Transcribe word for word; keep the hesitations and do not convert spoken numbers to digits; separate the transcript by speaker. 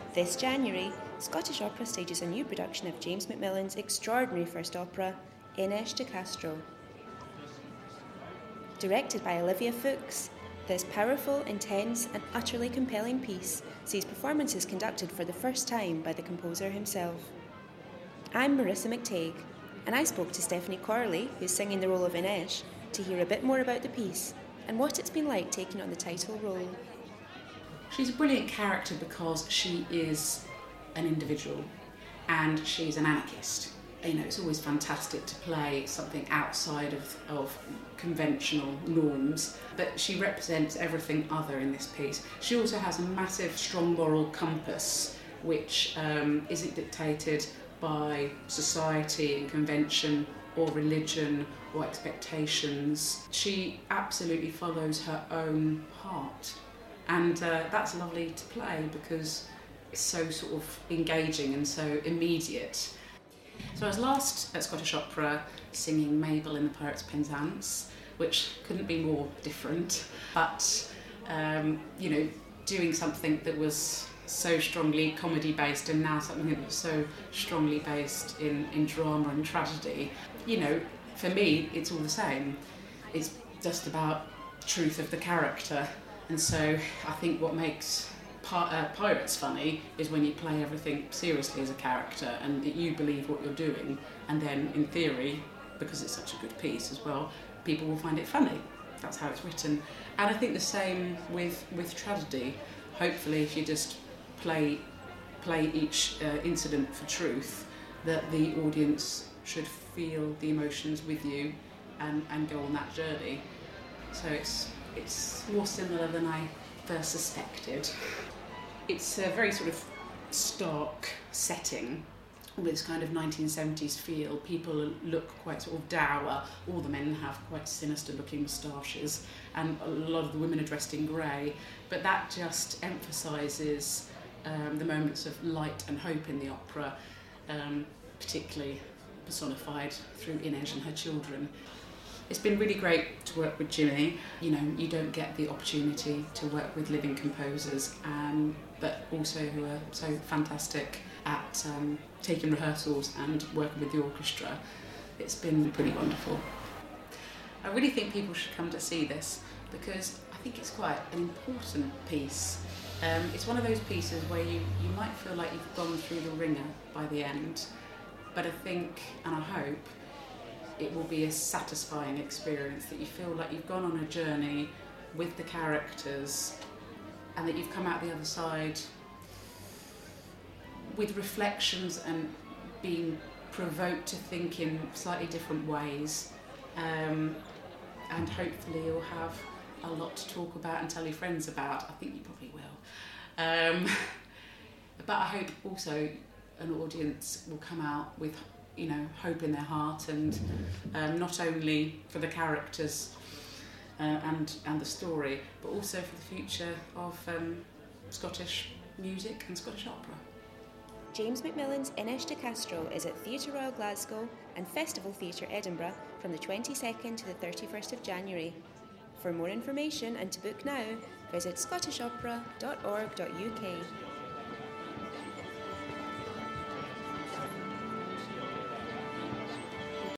Speaker 1: This January, Scottish Opera stages a new production of James Macmillan's extraordinary first opera, Inês de Castro. Directed by Olivia Fuchs, this powerful, intense and utterly compelling piece sees performances conducted for the first time by the composer himself. I'm Marissa McTague, and I spoke to Stephanie Corley, who's singing the role of Inês, to hear a bit more about the piece and what it's been like taking on the title role.
Speaker 2: She's a brilliant character because she is an individual and she's an anarchist. You know, it's always fantastic to play something outside of, of conventional norms, but she represents everything other in this piece. She also has a massive, strong moral compass, which um, isn't dictated by society and convention or religion or expectations. She absolutely follows her own heart. And uh, that's lovely to play because it's so sort of engaging and so immediate. So I was last at Scottish Opera singing Mabel in the Pirates of Penzance, which couldn't be more different, but um, you know, doing something that was so strongly comedy based and now something that was so strongly based in, in drama and tragedy. You know, for me, it's all the same. It's just about the truth of the character. And so I think what makes pi- uh, Pirates funny is when you play everything seriously as a character and that you believe what you're doing, and then in theory, because it's such a good piece as well, people will find it funny. That's how it's written. And I think the same with, with tragedy. Hopefully if you just play play each uh, incident for truth, that the audience should feel the emotions with you and, and go on that journey. So it's it's more similar than I first suspected. It's a very sort of stark setting with this kind of nineteen seventies feel. People look quite sort of dour. All the men have quite sinister looking moustaches and a lot of the women are dressed in grey. But that just emphasises um, the moments of light and hope in the opera, um, particularly personified through Inês and her children. It's been really great to work with Jimmy. You know, you don't get the opportunity to work with living composers, um, but also who are so fantastic at um, taking rehearsals and working with the orchestra. It's been pretty wonderful. I really think people should come to see this because I think it's quite an important piece. Um, it's one of those pieces where you, you might feel like you've gone through the ringer by the end, but I think, and I hope, it will be a satisfying experience, that you feel like you've gone on a journey with the characters and that you've come out the other side with reflections and being provoked to think in slightly different ways, um, and hopefully you'll have a lot to talk about and tell your friends about. I think you probably will. Um, but I hope also an audience will come out with, you know, hope in their heart, and um, not only for the characters uh, and and the story, but also for the future of um, Scottish music and Scottish opera.
Speaker 1: James Macmillan's Inês de Castro is at Theatre Royal Glasgow and Festival Theatre Edinburgh from the twenty-second to the thirty-first of January. For more information and to book now, visit scottish opera dot org dot U K.